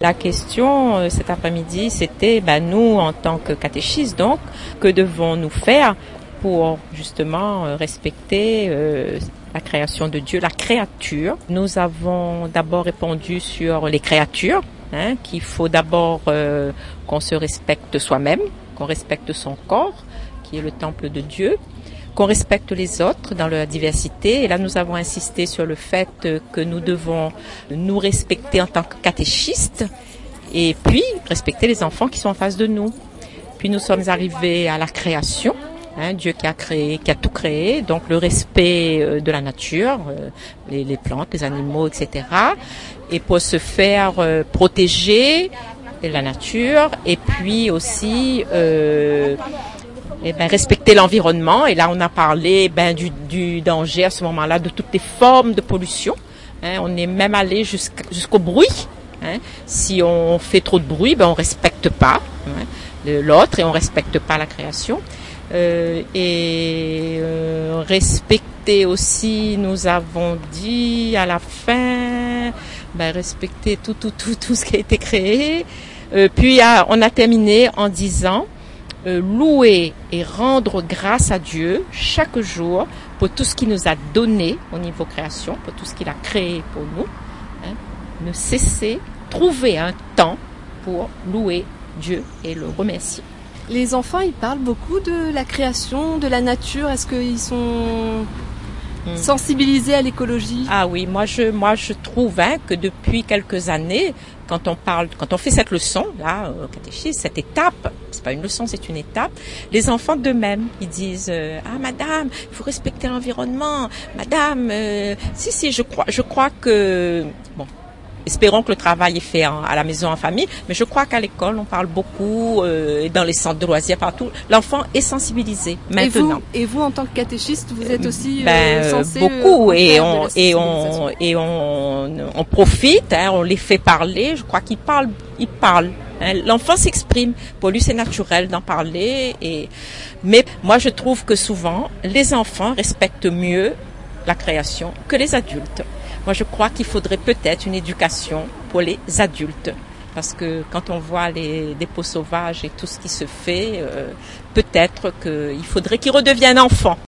La question cet après-midi, c'était nous, en tant que catéchistes, donc, que devons-nous faire pour justement respecter la création de Dieu, la créature. Nous avons d'abord répondu sur les créatures, qu'il faut d'abord qu'on se respecte soi-même, qu'on respecte son corps, qui est le temple de Dieu, qu'on respecte les autres dans leur diversité. Et là, nous avons insisté sur le fait que nous devons nous respecter en tant que catéchistes et puis respecter les enfants qui sont en face de nous. Puis nous sommes arrivés à la création. Dieu qui a créé, qui a tout créé, donc le respect de la nature, les plantes, les animaux, etc. Et pour se faire protéger la nature, et puis aussi respecter l'environnement. Et là, on a parlé du danger à ce moment-là de toutes les formes de pollution. On est même allé jusqu'au bruit. Si on fait trop de bruit, on respecte pas l'autre et on respecte pas la création. Respecter aussi, nous avons dit à la fin, respecter tout ce qui a été créé. Puis on a terminé en disant louer et rendre grâce à Dieu chaque jour pour tout ce qu'il nous a donné au niveau création, pour tout ce qu'il a créé pour nous. Ne cesser, trouver un temps pour louer Dieu et le remercier. Les enfants, ils parlent beaucoup de la création, de la nature. Est-ce qu'ils sont sensibilisés à l'écologie? Ah oui, moi je trouve que depuis quelques années, quand on fait cette leçon là au catéchisme, cette étape, c'est pas une leçon, c'est une étape. Les enfants d'eux-mêmes, ils disent madame, il faut respecter l'environnement. Madame, si, je crois que bon. Espérons que le travail est fait à la maison en famille, mais je crois qu'à l'école, on parle beaucoup, dans les centres de loisirs, partout. L'enfant est sensibilisé maintenant. Et vous, en tant que catéchiste, vous êtes aussi censé beaucoup, on profite, on les fait parler. Je crois qu'ils parlent. L'enfant s'exprime. Pour lui, c'est naturel d'en parler. Mais moi, je trouve que souvent, les enfants respectent mieux la création que les adultes. Moi, je crois qu'il faudrait peut-être une éducation pour les adultes. Parce que quand on voit les dépôts sauvages et tout ce qui se fait, peut-être qu'il faudrait qu'ils redeviennent enfants.